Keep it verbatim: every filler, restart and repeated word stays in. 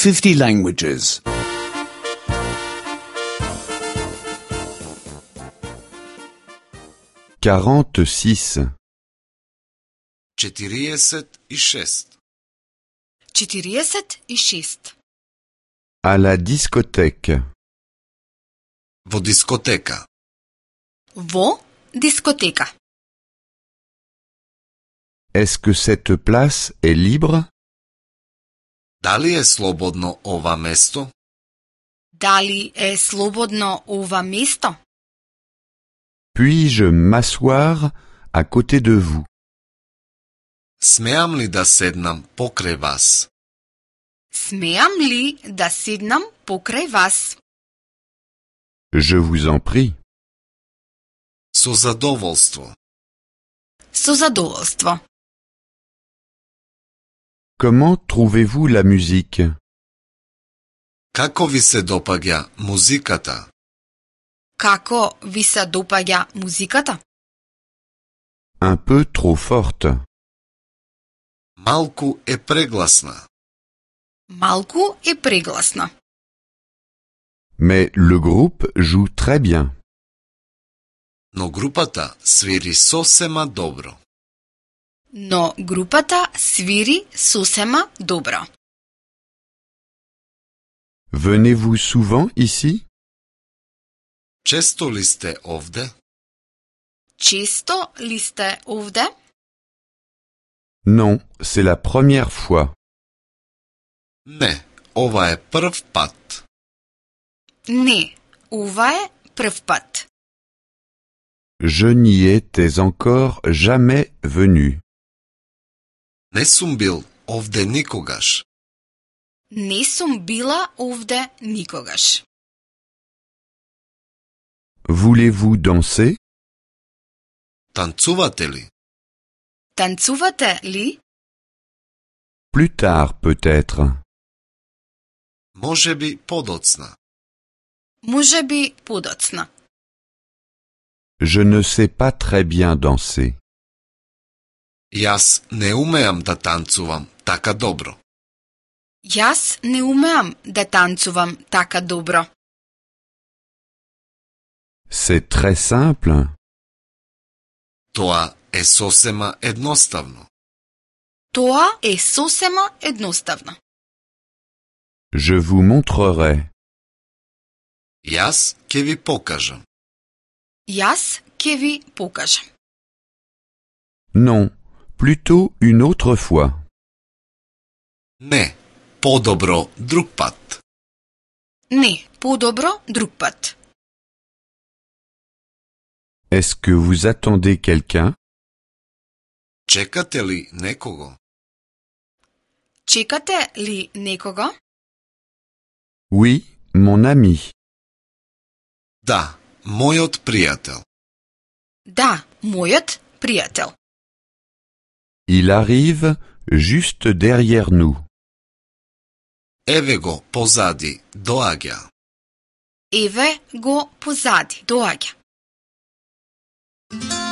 fifty languages. quarante-six. четириесет и шест. четириесет и шест. À la discothèque. Во дискотека. Во дискотека. Est-ce que cette place est libre? Дали е слободно ова место? Дали е слободно ова место? Puis-je m'asseoir à côté de vous? Смеам ли да седнам покрај вас? Смеам ли да седнам покрај вас? Je vous en prie. Со задоволство. Со задоволство. Comment trouvez-vous la musique? Како ви се допаѓа музиката? Како ви се допаѓа музиката? Un peu trop forte. Малку е прегласна. Малку е прегласна. Mais le groupe joue très bien. Но групата свири сосема добро. Но групата свири сосема добро. Venez-vous souvent ici? Често ли сте овде? Често ли сте овде? Non, c'est la première fois. Не, ова е прв пат. Не, ова е прв пат. Je n'y étais encore jamais venu. Не сум бил овде никогаш. Не сум била овде никогаш. Voulez-vous danser? Танцувате ли? Танцувате ли? Plus tard peut-être. Може би подоцна. Може би подоцна. Je ne sais pas très bien danser. Јас не умеам да танцувам така добро. Јас не умеам да танцувам така добро. C'est très simple. Тоа е сосема едноставно. Тоа е сосема едноставно. Je vous montrerai. Јас ќе ви покажам. Јас ќе ви покажам. Non, plutôt une autre fois. Не, подобро друг пат. Не, подобро друг пат. Est-ce que vous attendez quelqu'un? Чекате ли некого? Чекате ли некого? Oui, mon ami. Да, мојот пријател. Да, мојот пријател. Il arrive juste derrière nous. Еве го позади, доаѓа. Еве го позади, доаѓа.